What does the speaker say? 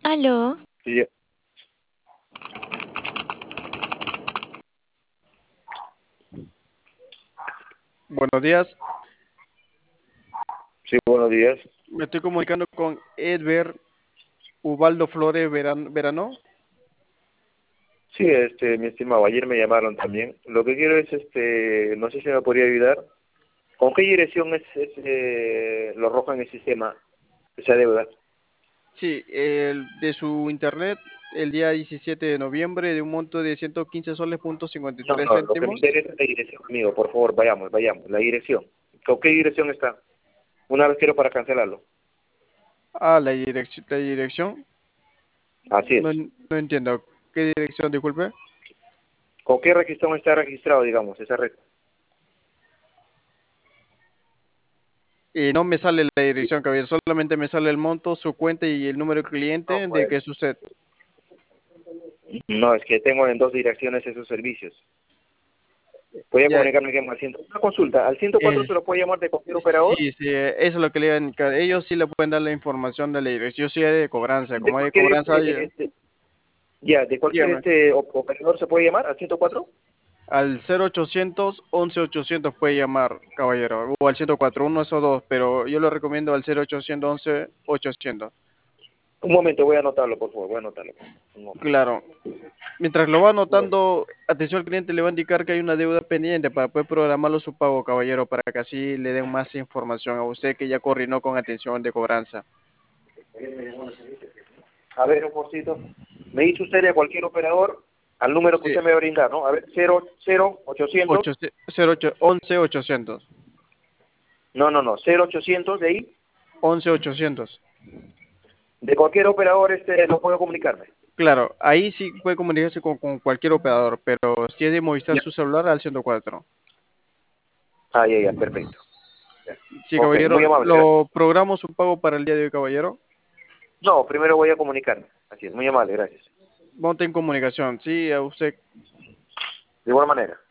Aló, Sí, Buenos días, sí, buenos días. me estoy comunicando con Edber Ubaldo Flores Verano. Sí, mi estimado, ayer me llamaron también. Lo que quiero es, no sé si me podría ayudar. ¿Con qué dirección lo arroja en el sistema esa deuda? Sí, de su internet el día 17 de noviembre de un monto de 115 soles punto cincuenta y No, tres no, lo que me céntimos. interesa es la dirección, amigo. Por favor, vayamos. La dirección. ¿Con qué dirección está? Una vez quiero para cancelarlo. Ah, la dirección, Así es. no entiendo. ¿Qué dirección, disculpe? ¿Con qué registrón está registrado, digamos, esa red? Y no me sale la dirección, caballero, solamente me sale el monto, su cuenta y el número de No, cliente de pues. que es usted. No, es que tengo en dos direcciones esos servicios. Voy a Ya, comunicarme con al 100. Una consulta. ¿Al 104 eh, se lo puede llamar de cualquier operador? sí, sí, eso es lo que le iba a indicar. Ellos sí le pueden dar la información de la dirección. Yo soy área de cobranza. De Como hay de cualquier cobranza, Ya, de cualquier dígame. operador se puede llamar al 104. Al 0800 11 800 puede llamar, caballero, o al 104, uno de esos dos, pero yo le recomiendo al 0800 11 800. Un momento, voy a anotarlo, por favor, voy a anotarlo. Un momento. Claro, mientras lo va Bueno, anotando, atención al cliente, le va a indicar que hay una deuda pendiente para poder programarlo su pago, caballero, para que así le den más información a usted que ya coordinó con atención de cobranza. a ver, un porcito. Me dice usted de cualquier operador al número que Sí, usted me va a brindar, ¿no? A ver, 0800. 11 800. No, 0800 de ahí. 11 800. De cualquier operador no puedo comunicarme. Claro, ahí sí puede comunicarse con cualquier operador, pero si es de Movistar Ya. su celular al 104. Ah, ya, perfecto. Ya. Sí, Ok, caballero, muy amable, gracias. lo programo su pago para el día de hoy, caballero. No, primero voy a comunicarme. Así es, muy amable, gracias. Monte en comunicación, sí, a usted. De igual manera.